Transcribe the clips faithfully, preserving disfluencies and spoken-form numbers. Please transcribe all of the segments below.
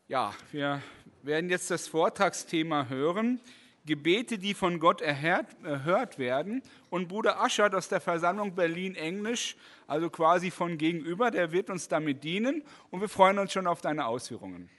Ja, wir werden jetzt das Vortragsthema hören, Gebete, die von Gott erhört, erhört werden. Und Bruder Aschert aus der Versammlung Berlin-Englisch, also quasi von gegenüber, der wird uns damit dienen. Und wir freuen uns schon auf deine Ausführungen.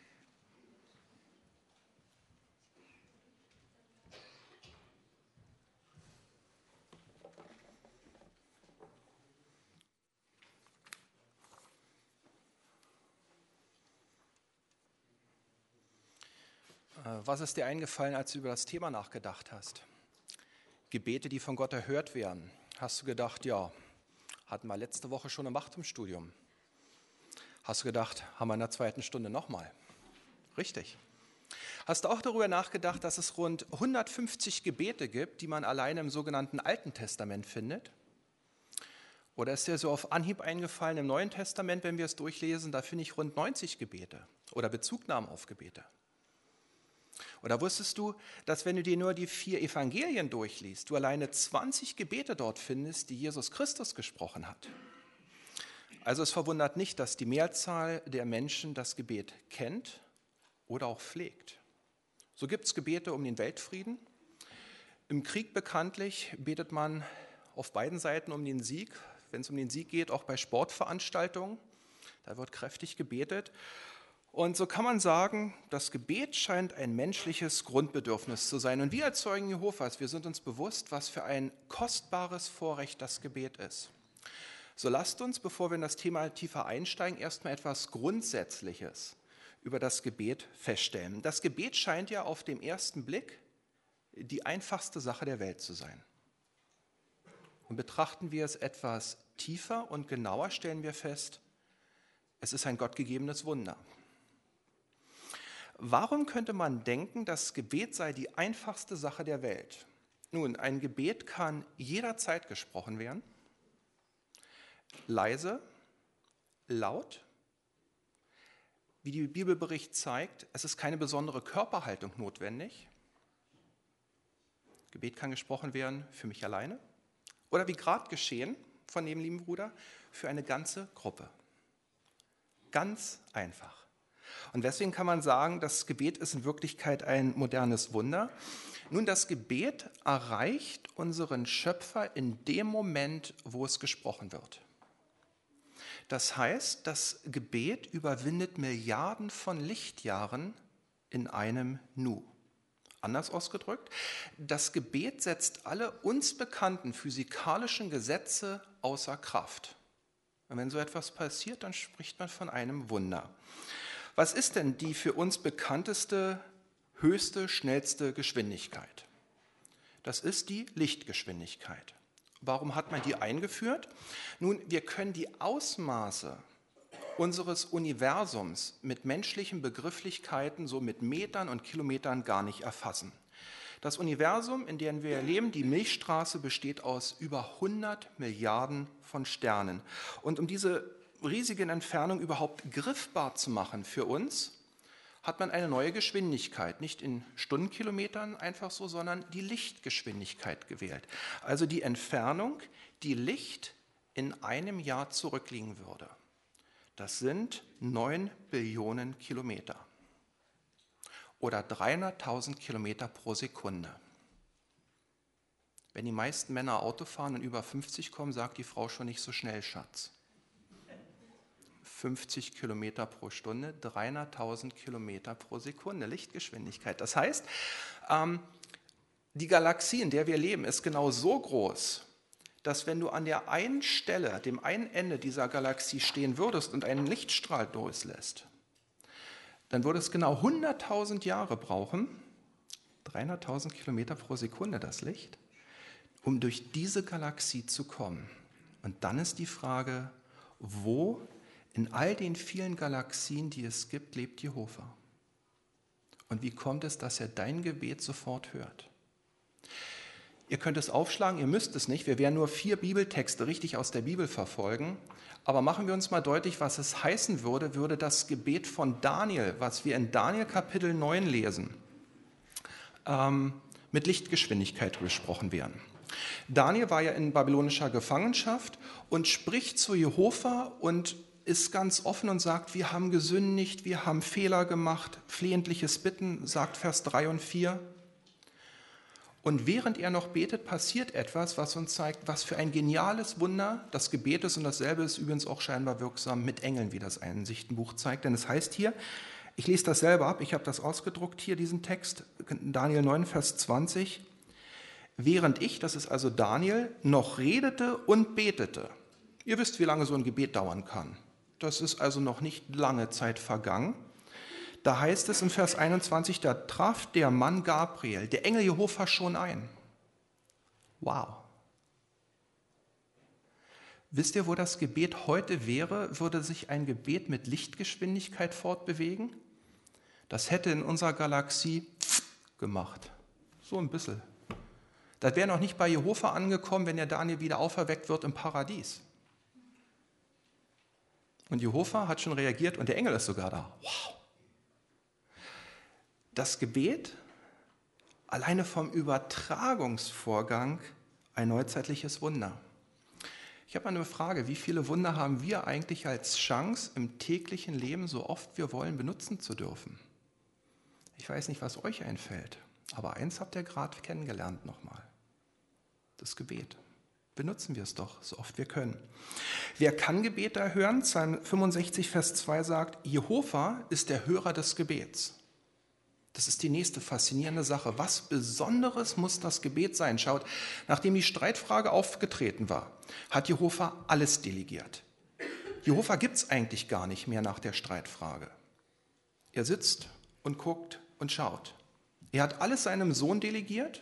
Was ist dir eingefallen, als du über das Thema nachgedacht hast? Gebete, die von Gott erhört werden. Hast du gedacht, ja, hatten wir letzte Woche schon gemacht im Studium. Hast du gedacht, haben wir in der zweiten Stunde nochmal? Richtig. Hast du auch darüber nachgedacht, dass es rund hundertfünfzig Gebete gibt, die man alleine im sogenannten Alten Testament findet? Oder ist dir so auf Anhieb eingefallen, im Neuen Testament, wenn wir es durchlesen, da finde ich rund neunzig Gebete oder Bezugnahmen auf Gebete? Oder wusstest du, dass wenn du dir nur die vier Evangelien durchliest, du alleine zwanzig Gebete dort findest, die Jesus Christus gesprochen hat? Also es verwundert nicht, dass die Mehrzahl der Menschen das Gebet kennt oder auch pflegt. So gibt es Gebete um den Weltfrieden. Im Krieg bekanntlich betet man auf beiden Seiten um den Sieg. Wenn es um den Sieg geht, auch bei Sportveranstaltungen, da wird kräftig gebetet. Und so kann man sagen, das Gebet scheint ein menschliches Grundbedürfnis zu sein. Und wir als Zeugen Jehovas, wir sind uns bewusst, was für ein kostbares Vorrecht das Gebet ist. So lasst uns, bevor wir in das Thema tiefer einsteigen, erstmal etwas Grundsätzliches über das Gebet feststellen. Das Gebet scheint ja auf den ersten Blick die einfachste Sache der Welt zu sein. Und betrachten wir es etwas tiefer und genauer, stellen wir fest, es ist ein gottgegebenes Wunder. Warum könnte man denken, das Gebet sei die einfachste Sache der Welt? Nun, ein Gebet kann jederzeit gesprochen werden, leise, laut. Wie die Bibelbericht zeigt, es ist keine besondere Körperhaltung notwendig. Gebet kann gesprochen werden für mich alleine oder wie gerade geschehen von dem lieben Bruder, für eine ganze Gruppe. Ganz einfach. Und deswegen kann man sagen, das Gebet ist in Wirklichkeit ein modernes Wunder. Nun, das Gebet erreicht unseren Schöpfer in dem Moment, wo es gesprochen wird. Das heißt, das Gebet überwindet Milliarden von Lichtjahren in einem Nu. Anders ausgedrückt, das Gebet setzt alle uns bekannten physikalischen Gesetze außer Kraft. Und wenn so etwas passiert, dann spricht man von einem Wunder. Was ist denn die für uns bekannteste, höchste, schnellste Geschwindigkeit? Das ist die Lichtgeschwindigkeit. Warum hat man die eingeführt? Nun, wir können die Ausmaße unseres Universums mit menschlichen Begrifflichkeiten, so mit Metern und Kilometern, gar nicht erfassen. Das Universum, in dem wir leben, die Milchstraße, besteht aus über hundert Milliarden von Sternen. Und um diese riesigen Entfernungen überhaupt griffbar zu machen für uns, hat man eine neue Geschwindigkeit, nicht in Stundenkilometern einfach so, sondern die Lichtgeschwindigkeit gewählt. Also die Entfernung, die Licht in einem Jahr zurückliegen würde. Das sind neun Billionen Kilometer oder dreihunderttausend Kilometer pro Sekunde. Wenn die meisten Männer Auto fahren und über fünfzig kommen, sagt die Frau schon nicht so schnell, Schatz. fünfzig Kilometer pro Stunde, dreihunderttausend Kilometer pro Sekunde, Lichtgeschwindigkeit. Das heißt, ähm, die Galaxie, in der wir leben, ist genau so groß, dass wenn du an der einen Stelle, dem einen Ende dieser Galaxie stehen würdest und einen Lichtstrahl durchlässt, dann würde es genau hunderttausend Jahre brauchen, dreihunderttausend Kilometer pro Sekunde das Licht, um durch diese Galaxie zu kommen. Und dann ist die Frage, wo in all den vielen Galaxien, die es gibt, lebt Jehova? Und wie kommt es, dass er dein Gebet sofort hört? Ihr könnt es aufschlagen, ihr müsst es nicht. Wir werden nur vier Bibeltexte richtig aus der Bibel verfolgen. Aber machen wir uns mal deutlich, was es heißen würde, würde das Gebet von Daniel, was wir in Daniel Kapitel neun lesen, ähm, mit Lichtgeschwindigkeit gesprochen werden. Daniel war ja in babylonischer Gefangenschaft und spricht zu Jehova und ist ganz offen und sagt, wir haben gesündigt, wir haben Fehler gemacht, flehentliches Bitten, sagt Vers drei und vier. Und während er noch betet, passiert etwas, was uns zeigt, was für ein geniales Wunder das Gebet ist. Und dasselbe ist übrigens auch scheinbar wirksam mit Engeln, wie das Einsichtenbuch zeigt. Denn es heißt hier, ich lese das selber ab, ich habe das ausgedruckt hier, diesen Text, Daniel neun, Vers zwanzig. Während ich, das ist also Daniel, noch redete und betete. Ihr wisst, wie lange so ein Gebet dauern kann. Das ist also noch nicht lange Zeit vergangen. Da heißt es im Vers einundzwanzig, da traf der Mann Gabriel, der Engel Jehova, schon ein. Wow. Wisst ihr, wo das Gebet heute wäre? Würde sich ein Gebet mit Lichtgeschwindigkeit fortbewegen? Das hätte in unserer Galaxie gemacht. So ein bisschen. Das wäre noch nicht bei Jehova angekommen, wenn der Daniel wieder auferweckt wird im Paradies. Und Jehova hat schon reagiert und der Engel ist sogar da. Wow. Das Gebet, alleine vom Übertragungsvorgang, ein neuzeitliches Wunder. Ich habe eine Frage, wie viele Wunder haben wir eigentlich als Chance, im täglichen Leben, so oft wir wollen, benutzen zu dürfen? Ich weiß nicht, was euch einfällt, aber eins habt ihr gerade kennengelernt nochmal. Das Gebet. Benutzen wir es doch, so oft wir können. Wer kann Gebet erhören? Psalm fünfundsechzig, Vers zwei sagt, Jehova ist der Hörer des Gebets. Das ist die nächste faszinierende Sache. Was Besonderes muss das Gebet sein? Schaut, nachdem die Streitfrage aufgetreten war, hat Jehova alles delegiert. Jehova gibt es eigentlich gar nicht mehr nach der Streitfrage. Er sitzt und guckt und schaut. Er hat alles seinem Sohn delegiert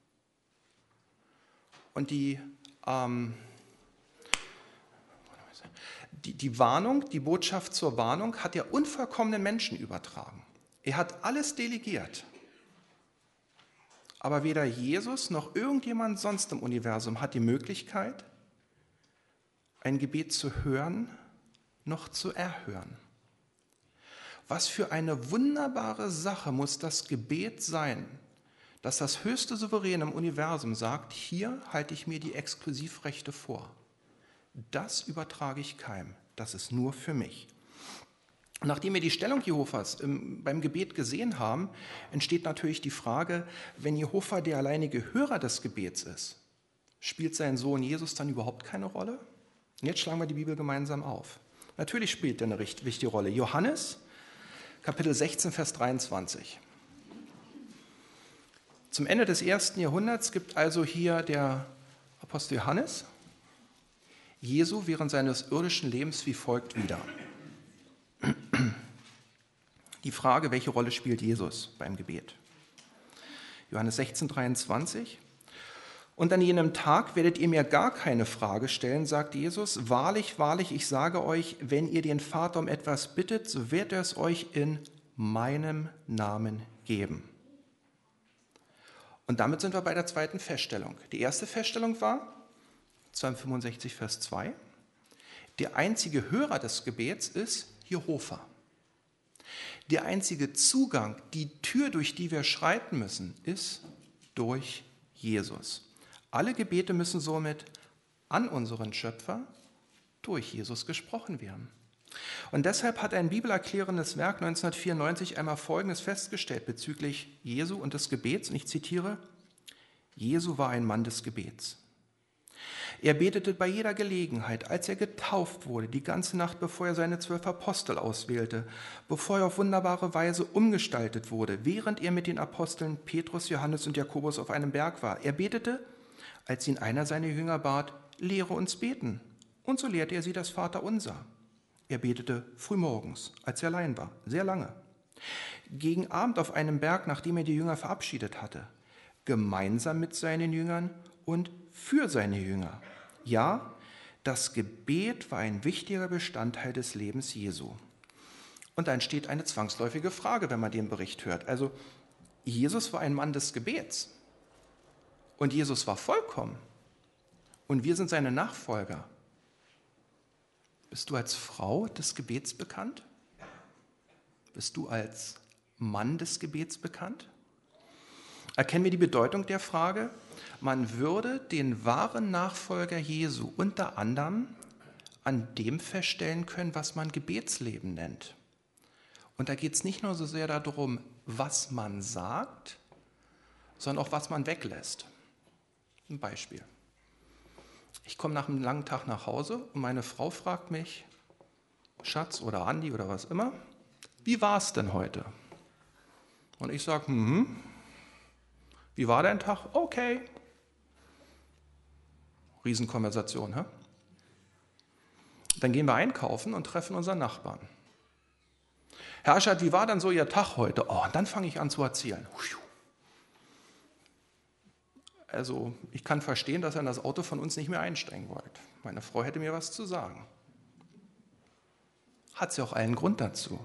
und die, ähm, die, die Warnung, die Botschaft zur Warnung hat er unvollkommenen Menschen übertragen. Er hat alles delegiert. Aber weder Jesus noch irgendjemand sonst im Universum hat die Möglichkeit, ein Gebet zu hören noch zu erhören. Was für eine wunderbare Sache muss das Gebet sein, dass das höchste Souverän im Universum sagt, hier halte ich mir die Exklusivrechte vor. Das übertrage ich keinem, das ist nur für mich. Nachdem wir die Stellung Jehovas im, beim Gebet gesehen haben, entsteht natürlich die Frage, wenn Jehova der alleinige Hörer des Gebets ist, spielt sein Sohn Jesus dann überhaupt keine Rolle? Und jetzt schlagen wir die Bibel gemeinsam auf. Natürlich spielt er eine wichtige Rolle. Johannes, Kapitel sechzehn, Vers dreiundzwanzig. Zum Ende des ersten Jahrhunderts gibt also hier der Apostel Johannes Jesu während seines irdischen Lebens wie folgt wieder. Die Frage, welche Rolle spielt Jesus beim Gebet? Johannes sechzehn, dreiundzwanzig. Und an jenem Tag werdet ihr mir gar keine Frage stellen, sagt Jesus. Wahrlich, wahrlich, ich sage euch, wenn ihr den Vater um etwas bittet, so wird er es euch in meinem Namen geben. Und damit sind wir bei der zweiten Feststellung. Die erste Feststellung war, Psalm fünfundsechzig, Vers zwei, der einzige Hörer des Gebets ist Jehova. Der einzige Zugang, die Tür, durch die wir schreiten müssen, ist durch Jesus. Alle Gebete müssen somit an unseren Schöpfer durch Jesus gesprochen werden. Und deshalb hat ein bibelerklärendes Werk neunzehnhundertvierundneunzig einmal Folgendes festgestellt bezüglich Jesu und des Gebets. Und ich zitiere, Jesu war ein Mann des Gebets. Er betete bei jeder Gelegenheit, als er getauft wurde, die ganze Nacht, bevor er seine zwölf Apostel auswählte, bevor er auf wunderbare Weise umgestaltet wurde, während er mit den Aposteln Petrus, Johannes und Jakobus auf einem Berg war. Er betete, als ihn einer seiner Jünger bat, lehre uns beten. Und so lehrte er sie das Vaterunser. Er betete frühmorgens, als er allein war, sehr lange. Gegen Abend auf einem Berg, nachdem er die Jünger verabschiedet hatte, gemeinsam mit seinen Jüngern und für seine Jünger. Ja, das Gebet war ein wichtiger Bestandteil des Lebens Jesu. Und da entsteht eine zwangsläufige Frage, wenn man den Bericht hört. Also, Jesus war ein Mann des Gebets. Und Jesus war vollkommen. Und wir sind seine Nachfolger. Bist du als Frau des Gebets bekannt? Bist du als Mann des Gebets bekannt? Erkennen wir die Bedeutung der Frage? Man würde den wahren Nachfolger Jesu unter anderem an dem feststellen können, was man Gebetsleben nennt. Und da geht es nicht nur so sehr darum, was man sagt, sondern auch, was man weglässt. Ein Beispiel. Ich komme nach einem langen Tag nach Hause und meine Frau fragt mich, Schatz oder Andi oder was immer, wie war es denn heute? Und ich sage, hm, wie war dein Tag? Okay. Riesenkonversation, hä? Dann gehen wir einkaufen und treffen unseren Nachbarn. Herr Aschert, wie war denn so Ihr Tag heute? Oh, und dann fange ich an zu erzählen. Also ich kann verstehen, dass ihr in das Auto von uns nicht mehr einsteigen wollt. Meine Frau hätte mir was zu sagen. Hat sie auch allen Grund dazu.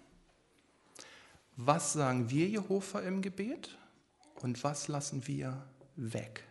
Was sagen wir Jehova im Gebet und was lassen wir weg?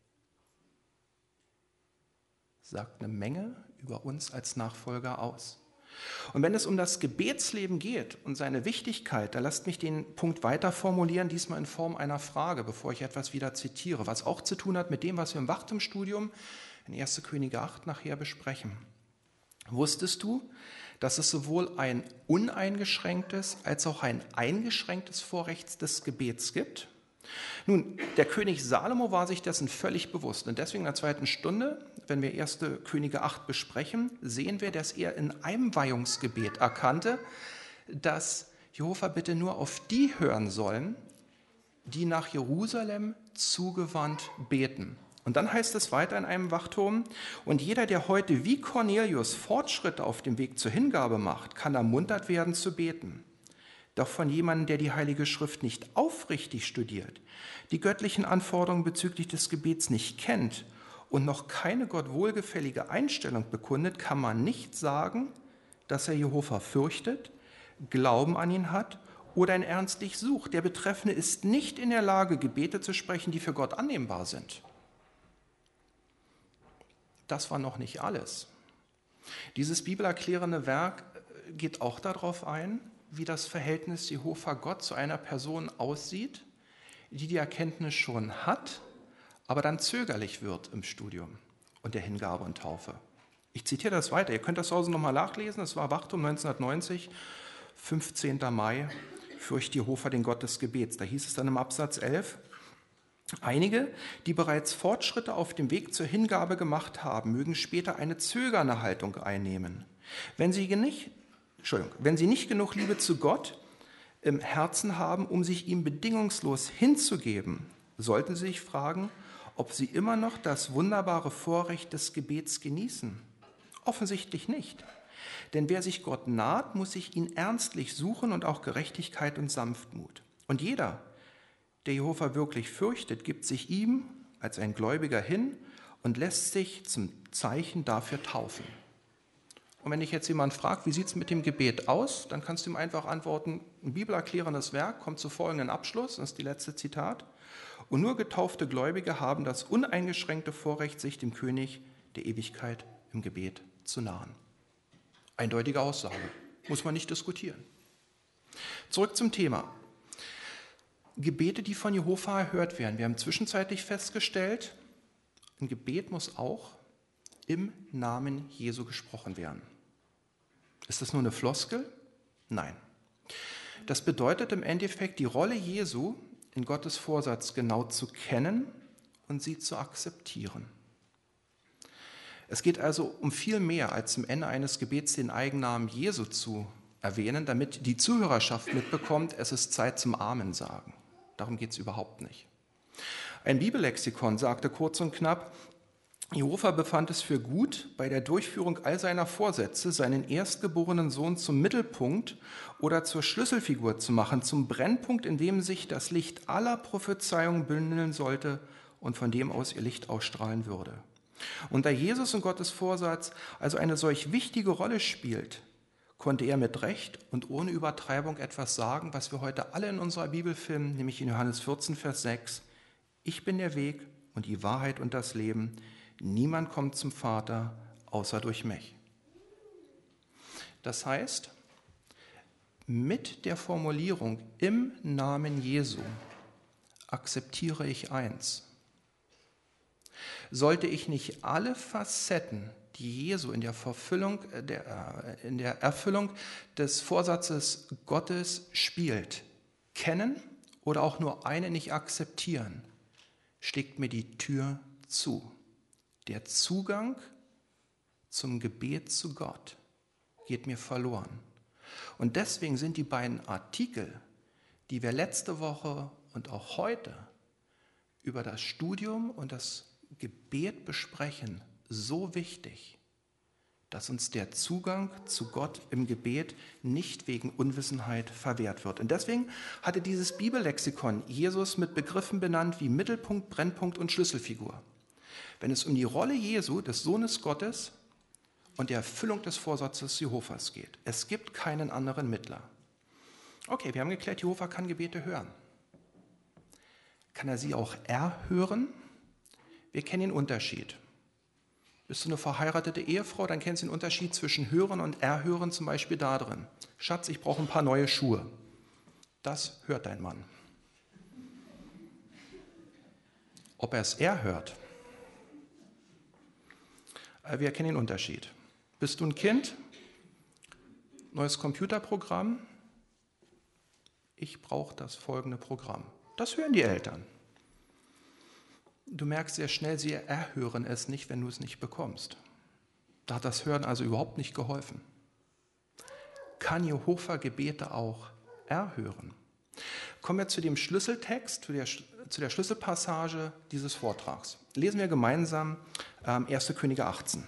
Sagt eine Menge über uns als Nachfolger aus. Und wenn es um das Gebetsleben geht und seine Wichtigkeit, dann lasst mich den Punkt weiter formulieren, diesmal in Form einer Frage, bevor ich etwas wieder zitiere, was auch zu tun hat mit dem, was wir im Wachtumsstudium in erster Könige acht nachher besprechen. Wusstest du, dass es sowohl ein uneingeschränktes als auch ein eingeschränktes Vorrecht des Gebets gibt? Nun, der König Salomo war sich dessen völlig bewusst und deswegen in der zweiten Stunde, wenn wir erster Könige acht besprechen, sehen wir, dass er in einem Weihungsgebet erkannte, dass Jehova bitte nur auf die hören sollen, die nach Jerusalem zugewandt beten. Und dann heißt es weiter in einem Wachturm, und jeder, der heute wie Cornelius Fortschritte auf dem Weg zur Hingabe macht, kann ermuntert werden zu beten. Doch von jemandem, der die Heilige Schrift nicht aufrichtig studiert, die göttlichen Anforderungen bezüglich des Gebets nicht kennt und noch keine Gott wohlgefällige Einstellung bekundet, kann man nicht sagen, dass er Jehova fürchtet, Glauben an ihn hat oder ihn ernstlich sucht. Der Betreffende ist nicht in der Lage, Gebete zu sprechen, die für Gott annehmbar sind. Das war noch nicht alles. Dieses bibelerklärende Werk geht auch darauf ein, wie das Verhältnis Jehova Gott zu einer Person aussieht, die die Erkenntnis schon hat, aber dann zögerlich wird im Studium und der Hingabe und Taufe. Ich zitiere das weiter, ihr könnt das zu Hause nochmal nachlesen, es war Wachturm neunzehnhundertneunzig, fünfzehnter Mai, fürcht Jehova, den Gott des Gebets. Da hieß es dann im Absatz elf, einige, die bereits Fortschritte auf dem Weg zur Hingabe gemacht haben, mögen später eine zögernde Haltung einnehmen. Wenn sie nicht Entschuldigung, wenn sie nicht genug Liebe zu Gott im Herzen haben, um sich ihm bedingungslos hinzugeben, sollten sie sich fragen, ob sie immer noch das wunderbare Vorrecht des Gebets genießen. Offensichtlich nicht. Denn wer sich Gott naht, muss sich ihn ernstlich suchen und auch Gerechtigkeit und Sanftmut. Und jeder, der Jehova wirklich fürchtet, gibt sich ihm als ein Gläubiger hin und lässt sich zum Zeichen dafür taufen. Und wenn dich jetzt jemand fragt, wie sieht es mit dem Gebet aus, dann kannst du ihm einfach antworten, ein bibelerklärendes Werk kommt zu folgendem Abschluss, das ist die letzte Zitat. Und nur getaufte Gläubige haben das uneingeschränkte Vorrecht, sich dem König der Ewigkeit im Gebet zu nahen. Eindeutige Aussage, muss man nicht diskutieren. Zurück zum Thema. Gebete, die von Jehova erhört werden. Wir haben zwischenzeitlich festgestellt, ein Gebet muss auch im Namen Jesu gesprochen werden. Ist das nur eine Floskel? Nein. Das bedeutet im Endeffekt, die Rolle Jesu in Gottes Vorsatz genau zu kennen und sie zu akzeptieren. Es geht also um viel mehr, als zum Ende eines Gebets den Eigennamen Jesu zu erwähnen, damit die Zuhörerschaft mitbekommt, es ist Zeit zum Amen sagen. Darum geht es überhaupt nicht. Ein Bibellexikon sagte kurz und knapp, Jehova befand es für gut, bei der Durchführung all seiner Vorsätze seinen erstgeborenen Sohn zum Mittelpunkt oder zur Schlüsselfigur zu machen, zum Brennpunkt, in dem sich das Licht aller Prophezeiungen bündeln sollte und von dem aus ihr Licht ausstrahlen würde. Und da Jesus in Gottes Vorsatz also eine solch wichtige Rolle spielt, konnte er mit Recht und ohne Übertreibung etwas sagen, was wir heute alle in unserer Bibel finden, nämlich in Johannes vierzehn, Vers sechs. Ich bin der Weg und die Wahrheit und das Leben. Niemand kommt zum Vater, außer durch mich. Das heißt, mit der Formulierung im Namen Jesu akzeptiere ich eins. Sollte ich nicht alle Facetten, die Jesu in der, Verfüllung, der, in der Erfüllung des Vorsatzes Gottes spielt, kennen oder auch nur eine nicht akzeptieren, schlägt mir die Tür zu. Der Zugang zum Gebet zu Gott geht mir verloren. Und deswegen sind die beiden Artikel, die wir letzte Woche und auch heute über das Studium und das Gebet besprechen, so wichtig, dass uns der Zugang zu Gott im Gebet nicht wegen Unwissenheit verwehrt wird. Und deswegen hatte dieses Bibellexikon Jesus mit Begriffen benannt wie Mittelpunkt, Brennpunkt und Schlüsselfigur. Wenn es um die Rolle Jesu, des Sohnes Gottes und der Erfüllung des Vorsatzes Jehovas geht. Es gibt keinen anderen Mittler. Okay, wir haben geklärt, Jehova kann Gebete hören. Kann er sie auch erhören? Wir kennen den Unterschied. Bist du eine verheiratete Ehefrau, dann kennst du den Unterschied zwischen Hören und Erhören zum Beispiel da drin. Schatz, ich brauche ein paar neue Schuhe. Das hört dein Mann. Ob er es erhört? Wir kennen den Unterschied. Bist du ein Kind? Neues Computerprogramm? Ich brauche das folgende Programm. Das hören die Eltern. Du merkst sehr schnell, sie erhören es nicht, wenn du es nicht bekommst. Da hat das Hören also überhaupt nicht geholfen. Kann Jehova Gebete auch erhören? Kommen wir zu dem Schlüsseltext, zu der, zu der Schlüsselpassage dieses Vortrags. Lesen wir gemeinsam ähm, erste Könige achtzehn.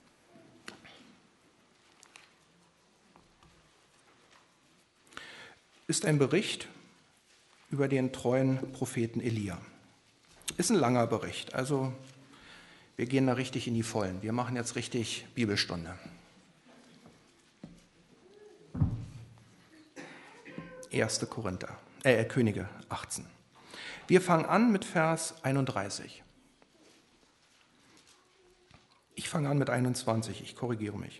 Ist ein Bericht über den treuen Propheten Elia. Ist ein langer Bericht, also wir gehen da richtig in die Vollen. Wir machen jetzt richtig Bibelstunde. erste Korinther, äh, Könige achtzehn. Wir fangen an mit Vers einunddreißig. Ich fange an mit einundzwanzig, ich korrigiere mich.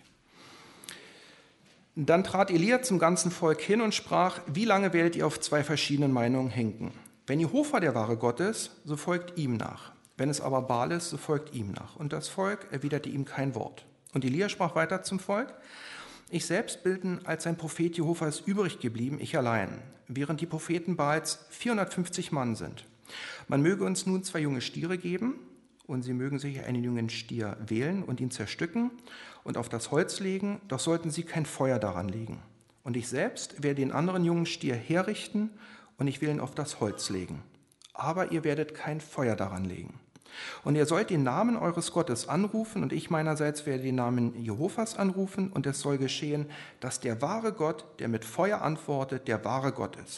Dann trat Elia zum ganzen Volk hin und sprach: Wie lange werdet ihr auf zwei verschiedenen Meinungen hinken? Wenn Jehova der wahre Gott ist, so folgt ihm nach. Wenn es aber Baal ist, so folgt ihm nach. Und das Volk erwiderte ihm kein Wort. Und Elia sprach weiter zum Volk: Ich selbst bin als ein Prophet Jehovas übrig geblieben, ich allein, während die Propheten Baals vierhundertfünfzig Mann sind. Man möge uns nun zwei junge Stiere geben, und sie mögen sich einen jungen Stier wählen und ihn zerstücken und auf das Holz legen, doch sollten sie kein Feuer daran legen. Und ich selbst werde den anderen jungen Stier herrichten, und ich will ihn auf das Holz legen. Aber ihr werdet kein Feuer daran legen. Und ihr sollt den Namen eures Gottes anrufen, und ich meinerseits werde den Namen Jehovas anrufen, und es soll geschehen, dass der wahre Gott, der mit Feuer antwortet, der wahre Gott ist.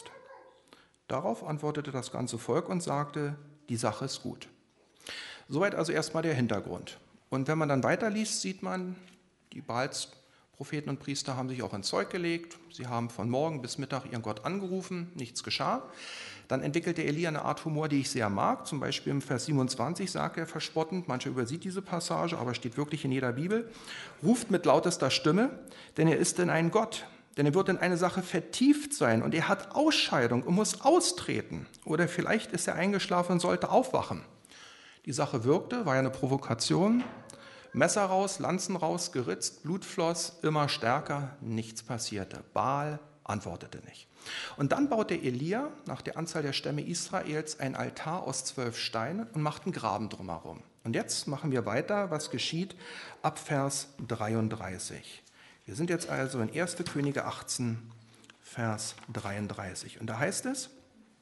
Darauf antwortete das ganze Volk und sagte: Die Sache ist gut. Soweit also erstmal der Hintergrund. Und wenn man dann weiterliest, sieht man, die Baals Propheten und Priester haben sich auch ins Zeug gelegt. Sie haben von morgen bis Mittag ihren Gott angerufen, nichts geschah. Dann entwickelte Elia eine Art Humor, die ich sehr mag. Zum Beispiel im Vers siebenundzwanzig sagt er verspottend, mancher übersieht diese Passage, aber steht wirklich in jeder Bibel: Ruft mit lautester Stimme, denn er ist denn ein Gott. Denn er wird in eine Sache vertieft sein und er hat Ausscheidung und muss austreten. Oder vielleicht ist er eingeschlafen und sollte aufwachen. Die Sache wirkte, war ja eine Provokation. Messer raus, Lanzen raus, geritzt, Blut floss, immer stärker, nichts passierte. Baal antwortete nicht. Und dann baute Elia nach der Anzahl der Stämme Israels ein Altar aus zwölf Steinen und macht einen Graben drumherum. Und jetzt machen wir weiter, was geschieht ab Vers dreiunddreißig. Wir sind jetzt also in erste Könige achtzehn, Vers dreiunddreißig. Und da heißt es: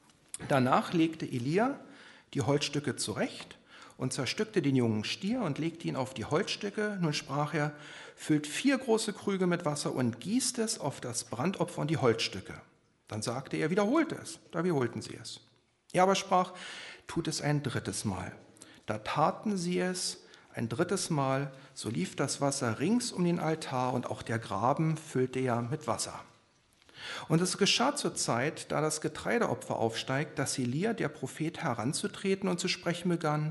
Danach legte Elia die Holzstücke zurecht und zerstückte den jungen Stier und legte ihn auf die Holzstücke. Nun sprach er: Füllt vier große Krüge mit Wasser und gießt es auf das Brandopfer und die Holzstücke. Dann sagte er: Wiederholt es. Da wiederholten sie es. Er aber sprach: Tut es ein drittes Mal. Da taten sie es ein drittes Mal, so lief das Wasser rings um den Altar und auch der Graben füllte er mit Wasser. Und es geschah zur Zeit, da das Getreideopfer aufsteigt, dass Elia, der Prophet, heranzutreten und zu sprechen begann: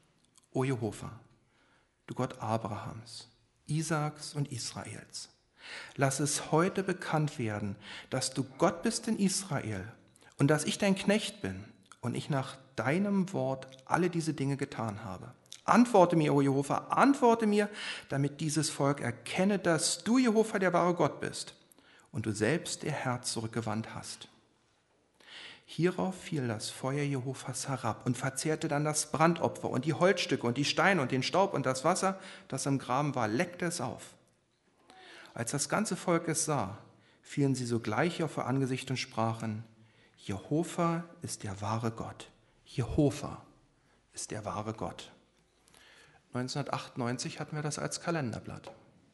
O Jehova, du Gott Abrahams, Isaaks und Israels, lass es heute bekannt werden, dass du Gott bist in Israel und dass ich dein Knecht bin und ich nach deinem Wort alle diese Dinge getan habe. Antworte mir, o Jehova, antworte mir, damit dieses Volk erkenne, dass du, Jehova, der wahre Gott bist und du selbst ihr Herz zurückgewandt hast. Hierauf fiel das Feuer Jehovas herab und verzehrte dann das Brandopfer und die Holzstücke und die Steine und den Staub und das Wasser, das im Graben war, leckte es auf. Als das ganze Volk es sah, fielen sie sogleich auf ihr Angesicht und sprachen, Jehova ist der wahre Gott. Jehova ist der wahre Gott. neunzehnhundertachtundneunzig hatten wir das als Kalenderblatt.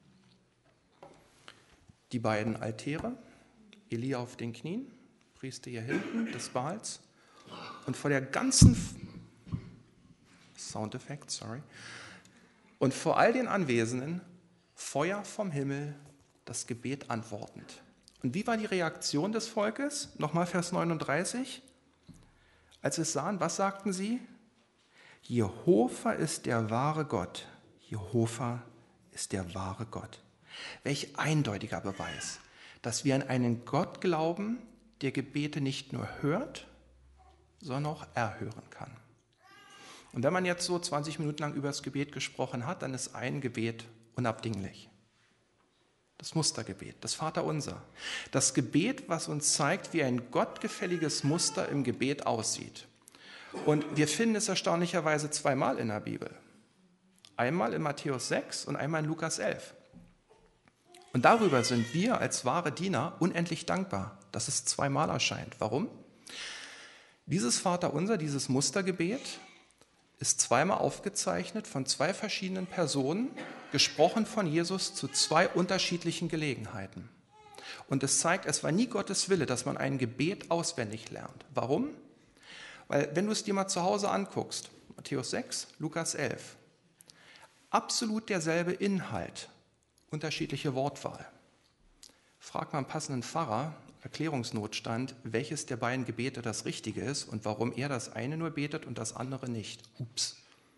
Die beiden Altäre, Elia auf den Knien, Priester hier hinten des Baals und vor der ganzen Soundeffekt, sorry, und vor all den Anwesenden Feuer vom Himmel, das Gebet antwortend. Und wie war die Reaktion des Volkes? Nochmal Vers neununddreißig. Als sie es sahen, was sagten sie? Jehova ist der wahre Gott. Jehova ist der wahre Gott. Welch eindeutiger Beweis, dass wir an einen Gott glauben, der Gebete nicht nur hört, sondern auch erhören kann. Und wenn man jetzt so zwanzig Minuten lang über das Gebet gesprochen hat, dann ist ein Gebet unabdinglich. Das Mustergebet, das Vaterunser. Das Gebet, was uns zeigt, wie ein gottgefälliges Muster im Gebet aussieht. Und wir finden es erstaunlicherweise zweimal in der Bibel. Einmal in Matthäus sechs und einmal in Lukas elf. Und darüber sind wir als wahre Diener unendlich dankbar, dass es zweimal erscheint. Warum? Dieses Vaterunser, dieses Mustergebet, ist zweimal aufgezeichnet von zwei verschiedenen Personen, gesprochen von Jesus zu zwei unterschiedlichen Gelegenheiten. Und es zeigt, es war nie Gottes Wille, dass man ein Gebet auswendig lernt. Warum? Weil wenn du es dir mal zu Hause anguckst, Matthäus sechs, Lukas elf, absolut derselbe Inhalt, unterschiedliche Wortwahl. Frag mal einen passenden Pfarrer, Erklärungsnotstand, welches der beiden Gebete das Richtige ist und warum er das eine nur betet und das andere nicht. Ups.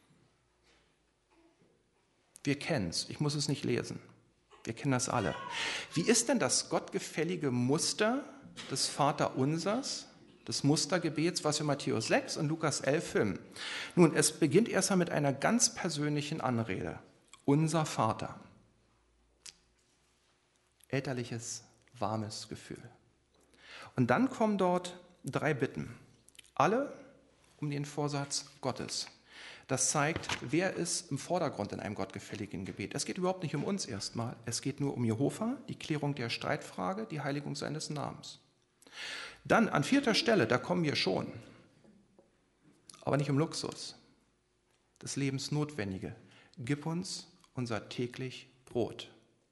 Wir kennen es, ich muss es nicht lesen. Wir kennen das alle. Wie ist denn das gottgefällige Muster des Vaterunsers, des Mustergebets, was wir Matthäus sechs und Lukas elf finden? Nun, es beginnt erstmal mit einer ganz persönlichen Anrede. Unser Vater. Elterliches, warmes Gefühl. Und dann kommen dort drei Bitten. Alle um den Vorsatz Gottes. Das zeigt, wer ist im Vordergrund in einem gottgefälligen Gebet. Es geht überhaupt nicht um uns erstmal. Es geht nur um Jehova, die Klärung der Streitfrage, die Heiligung seines Namens. Dann an vierter Stelle, da kommen wir schon. Aber nicht um Luxus. Das Lebensnotwendige. Gib uns unser täglich Brot.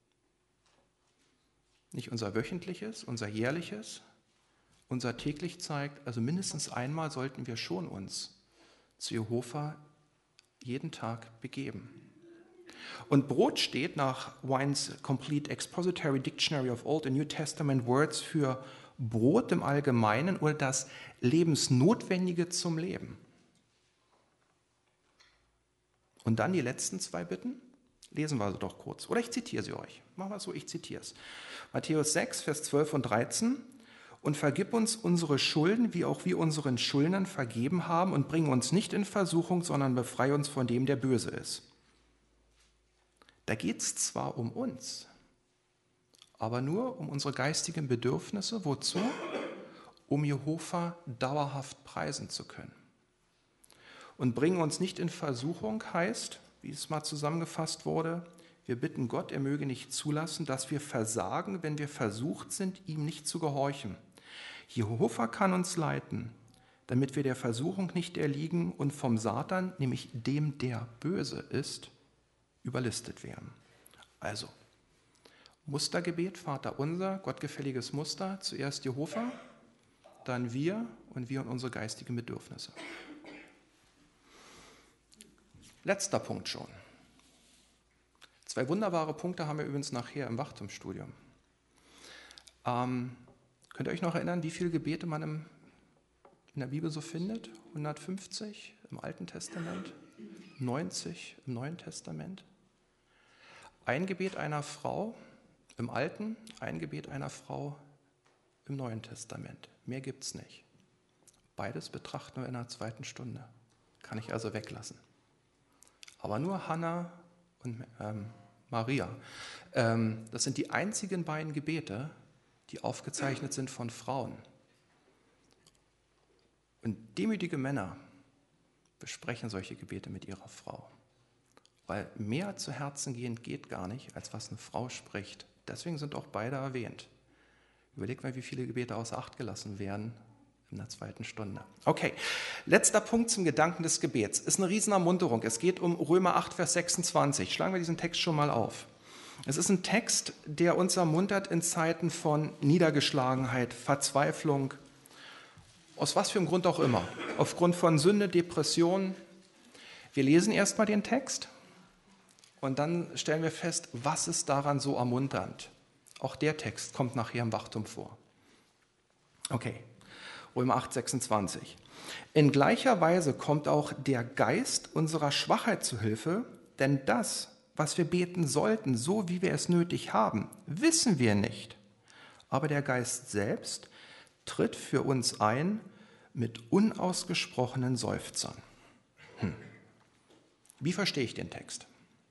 Nicht unser wöchentliches, unser jährliches, unser täglich zeigt, also mindestens einmal sollten wir schon uns zu Jehova jeden Tag begeben. Und Brot steht nach Wine's Complete Expository Dictionary of Old and New Testament Words für Brot im Allgemeinen oder das Lebensnotwendige zum Leben. Und dann die letzten zwei Bitten. Lesen wir also doch kurz. Oder ich zitiere sie euch. Machen wir es so, ich zitiere es. Matthäus sechs, Vers zwölf und dreizehn. Und vergib uns unsere Schulden, wie auch wir unseren Schuldnern vergeben haben, und bring uns nicht in Versuchung, sondern befreie uns von dem, der böse ist. Da geht es zwar um uns, aber nur um unsere geistigen Bedürfnisse. Wozu? Um Jehova dauerhaft preisen zu können. Und bringen uns nicht in Versuchung heißt, wie es mal zusammengefasst wurde, wir bitten Gott, er möge nicht zulassen, dass wir versagen, wenn wir versucht sind, ihm nicht zu gehorchen. Jehova kann uns leiten, damit wir der Versuchung nicht erliegen und vom Satan, nämlich dem, der böse ist, überlistet werden. Also, Mustergebet, Vater unser, gottgefälliges Muster, zuerst Jehova, dann wir und wir und unsere geistigen Bedürfnisse. Letzter Punkt schon. Zwei wunderbare Punkte haben wir übrigens nachher im Wachtumsstudium. Ähm, könnt ihr euch noch erinnern, wie viele Gebete man im, in der Bibel so findet? hundertfünfzig im Alten Testament, neunzig im Neuen Testament. Ein Gebet einer Frau im Alten, ein Gebet einer Frau im Neuen Testament. Mehr gibt es nicht. Beides betrachten wir in einer zweiten Stunde. Kann ich also weglassen. aber nur Hannah und ähm, Maria. Ähm, das sind die einzigen beiden Gebete, die aufgezeichnet sind von Frauen. Und demütige Männer besprechen solche Gebete mit ihrer Frau. Weil mehr zu Herzen gehend geht gar nicht, als was eine Frau spricht. Deswegen sind auch beide erwähnt. Überlegt mal, wie viele Gebete außer Acht gelassen werden in der zweiten Stunde. Okay, letzter Punkt zum Gedanken des Gebets. Ist eine Riesenermunterung. Es geht um Römer acht, Vers sechsundzwanzig. Schlagen wir diesen Text schon mal auf. Es ist ein Text, der uns ermuntert in Zeiten von Niedergeschlagenheit, Verzweiflung, aus was für einem Grund auch immer. Aufgrund von Sünde, Depression. Wir lesen erstmal den Text und dann stellen wir fest, was ist daran so ermunternd. Auch der Text kommt nachher im Wachtum vor. Okay, Römer acht, sechsundzwanzig. In gleicher Weise kommt auch der Geist unserer Schwachheit zu Hilfe, denn das, was wir beten sollten, so wie wir es nötig haben, wissen wir nicht. Aber der Geist selbst tritt für uns ein mit unausgesprochenen Seufzern. Hm. Wie verstehe ich den Text?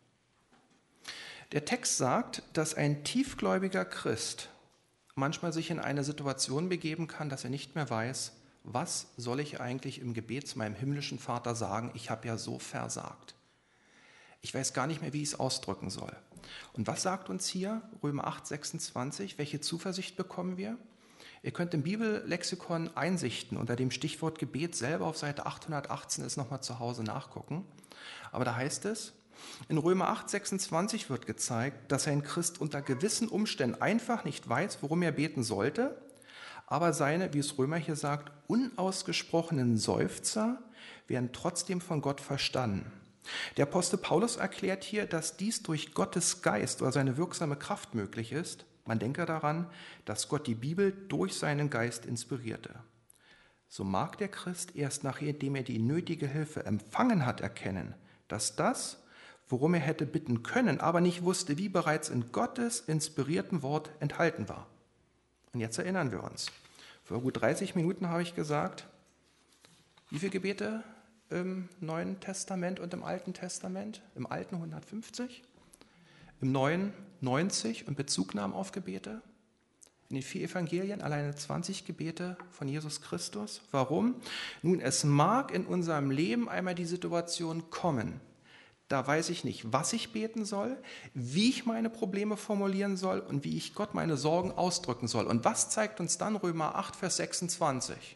Der Text sagt, dass ein tiefgläubiger Christ manchmal sich in eine Situation begeben kann, dass er nicht mehr weiß, was soll ich eigentlich im Gebet zu meinem himmlischen Vater sagen, ich habe ja so versagt. Ich weiß gar nicht mehr, wie ich es ausdrücken soll. Und was sagt uns hier Römer acht, sechsundzwanzig? Welche Zuversicht bekommen wir? Ihr könnt im Bibellexikon Einsichten unter dem Stichwort Gebet selber auf Seite achthundertachtzehn ist nochmal zu Hause nachgucken. Aber da heißt es, in Römer acht, sechsundzwanzig wird gezeigt, dass ein Christ unter gewissen Umständen einfach nicht weiß, worum er beten sollte, aber seine, wie es Römer hier sagt, unausgesprochenen Seufzer werden trotzdem von Gott verstanden. Der Apostel Paulus erklärt hier, dass dies durch Gottes Geist oder seine wirksame Kraft möglich ist. Man denke daran, dass Gott die Bibel durch seinen Geist inspirierte. So mag der Christ erst nachdem er die nötige Hilfe empfangen hat, erkennen, dass das, worum er hätte bitten können, aber nicht wusste, wie bereits in Gottes inspirierten Wort enthalten war. Und jetzt erinnern wir uns. Vor gut dreißig Minuten habe ich gesagt, wie viele Gebete im Neuen Testament und im Alten Testament? Im Alten hundertfünfzig, im Neuen neunzig und Bezugnahmen auf Gebete. In den vier Evangelien alleine zwanzig Gebete von Jesus Christus. Warum? Nun, es mag in unserem Leben einmal die Situation kommen, da weiß ich nicht, was ich beten soll, wie ich meine Probleme formulieren soll und wie ich Gott meine Sorgen ausdrücken soll. Und was zeigt uns dann Römer acht, Vers sechsundzwanzig?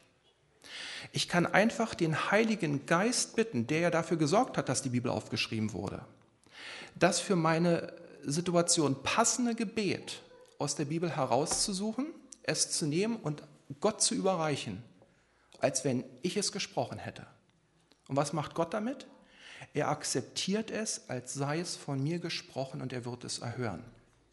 Ich kann einfach den Heiligen Geist bitten, der ja dafür gesorgt hat, dass die Bibel aufgeschrieben wurde, das für meine Situation passende Gebet aus der Bibel herauszusuchen, es zu nehmen und Gott zu überreichen, als wenn ich es gesprochen hätte. Und was macht Gott damit? Er akzeptiert es, als sei es von mir gesprochen und er wird es erhören.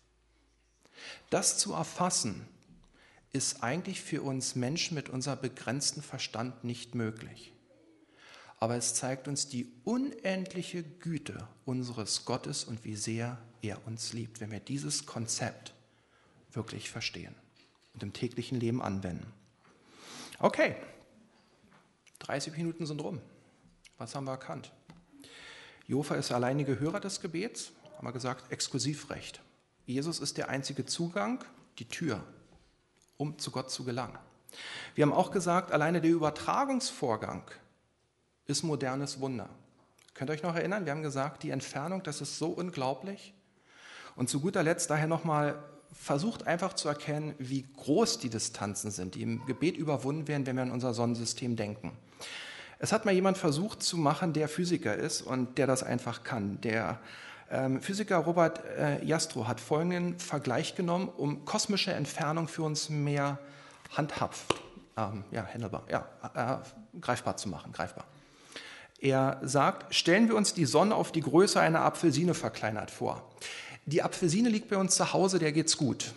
Das zu erfassen, ist eigentlich für uns Menschen mit unserem begrenzten Verstand nicht möglich. Aber es zeigt uns die unendliche Güte unseres Gottes und wie sehr er uns liebt, wenn wir dieses Konzept wirklich verstehen und im täglichen Leben anwenden. Okay, dreißig Minuten sind rum. Was haben wir erkannt? Jehova ist der alleinige Hörer des Gebets, haben wir gesagt, Exklusivrecht. Jesus ist der einzige Zugang, die Tür, um zu Gott zu gelangen. Wir haben auch gesagt, alleine der Übertragungsvorgang ist modernes Wunder. Könnt ihr euch noch erinnern? Wir haben gesagt, die Entfernung, das ist so unglaublich. Und zu guter Letzt daher nochmal versucht einfach zu erkennen, wie groß die Distanzen sind, die im Gebet überwunden werden, wenn wir an unser Sonnensystem denken. Es hat mal jemand versucht zu machen, der Physiker ist und der das einfach kann. Der ähm, Physiker Robert äh, Jastrow hat folgenden Vergleich genommen, um kosmische Entfernung für uns mehr handhaft, ähm, ja, handelbar, ja, äh, greifbar zu machen, greifbar. Er sagt, stellen wir uns die Sonne auf die Größe einer Apfelsine verkleinert vor. Die Apfelsine liegt bei uns zu Hause, der geht's gut.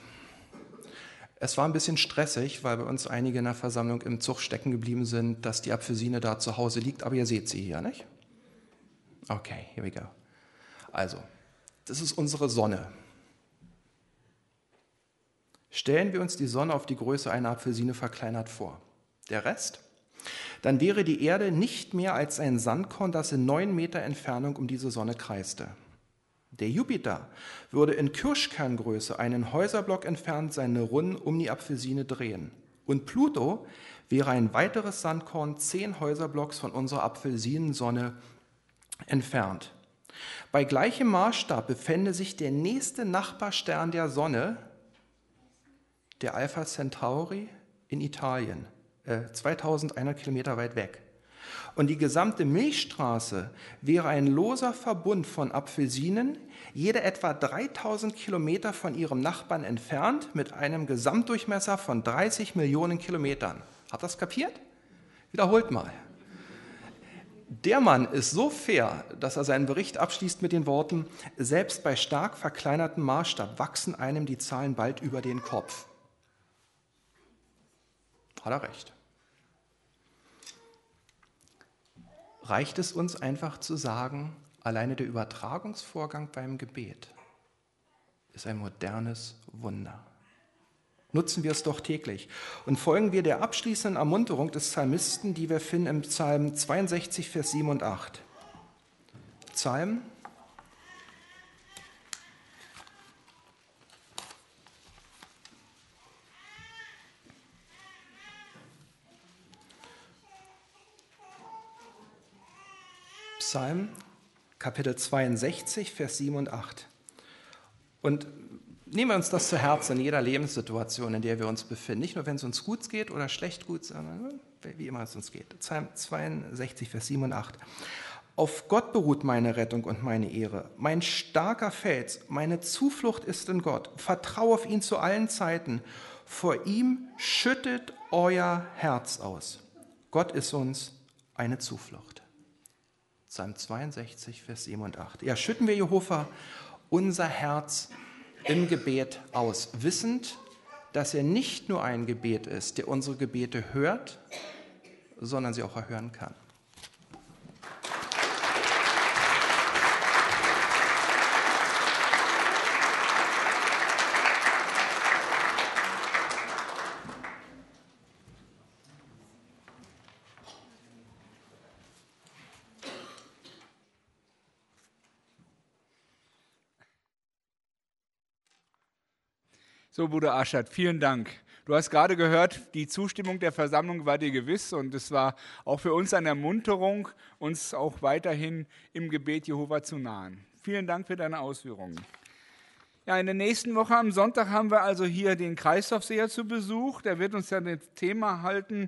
Es war ein bisschen stressig, weil bei uns einige in der Versammlung im Zug stecken geblieben sind, dass die Apfelsine da zu Hause liegt, aber ihr seht sie hier, nicht? Okay, here we go. Also, das ist unsere Sonne. Stellen wir uns die Sonne auf die Größe einer Apfelsine verkleinert vor. Der Rest? dann wäre die Erde nicht mehr als ein Sandkorn, das in neun Meter Entfernung um diese Sonne kreiste. Der Jupiter würde in Kirschkerngröße einen Häuserblock entfernt seine Runden um die Apfelsine drehen. Und Pluto wäre ein weiteres Sandkorn, zehn Häuserblocks von unserer Apfelsinensonne entfernt. Bei gleichem Maßstab befände sich der nächste Nachbarstern der Sonne, der Alpha Centauri, in Italien, äh, zweitausendeinhundert Kilometer weit weg. Und die gesamte Milchstraße wäre ein loser Verbund von Apfelsinen, jede etwa dreitausend Kilometer von ihrem Nachbarn entfernt, mit einem Gesamtdurchmesser von dreißig Millionen Kilometern. Habt ihr das kapiert? Wiederholt mal. Der Mann ist so fair, dass er seinen Bericht abschließt mit den Worten: Selbst bei stark verkleinertem Maßstab wachsen einem die Zahlen bald über den Kopf. Hat er recht. Reicht es uns einfach zu sagen, alleine der Übertragungsvorgang beim Gebet ist ein modernes Wunder. Nutzen wir es doch täglich und folgen wir der abschließenden Ermunterung des Psalmisten, die wir finden im Psalm zweiundsechzig, Vers sieben und acht. Psalm Psalm, Kapitel zweiundsechzig, Vers sieben und acht. Und nehmen wir uns das zu Herzen in jeder Lebenssituation, in der wir uns befinden. Nicht nur, wenn es uns gut geht oder schlecht gut, sondern wie immer es uns geht. Psalm zweiundsechzig, Vers sieben und acht. Auf Gott beruht meine Rettung und meine Ehre. Mein starker Fels, meine Zuflucht ist in Gott. Vertraue auf ihn zu allen Zeiten. Vor ihm schüttet euer Herz aus. Gott ist uns eine Zuflucht. Psalm zweiundsechzig, Vers sieben und acht. Ja, schütten wir Jehova unser Herz im Gebet aus, wissend, dass er nicht nur ein Gebet ist, der unsere Gebete hört, sondern sie auch erhören kann. So, Bruder Aschat, vielen Dank. Du hast gerade gehört, die Zustimmung der Versammlung war dir gewiss und es war auch für uns eine Ermunterung, uns auch weiterhin im Gebet Jehova zu nahen. Vielen Dank für deine Ausführungen. Ja, in der nächsten Woche am Sonntag haben wir also hier den Kreislaufseher zu Besuch. Der wird uns ja das Thema halten.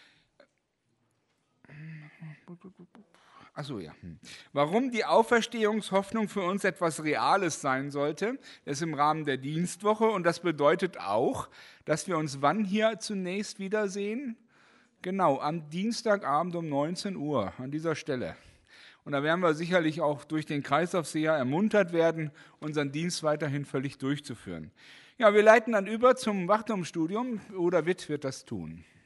Achso, ja. Warum die Auferstehungshoffnung für uns etwas Reales sein sollte, das ist im Rahmen der Dienstwoche. Und das bedeutet auch, dass wir uns wann hier zunächst wiedersehen? Genau, am Dienstagabend um neunzehn Uhr an dieser Stelle. Und da werden wir sicherlich auch durch den Kreislaufseher ermuntert werden, unseren Dienst weiterhin völlig durchzuführen. Ja, wir leiten dann über zum Wachturmstudium. Oder Witt wird das tun.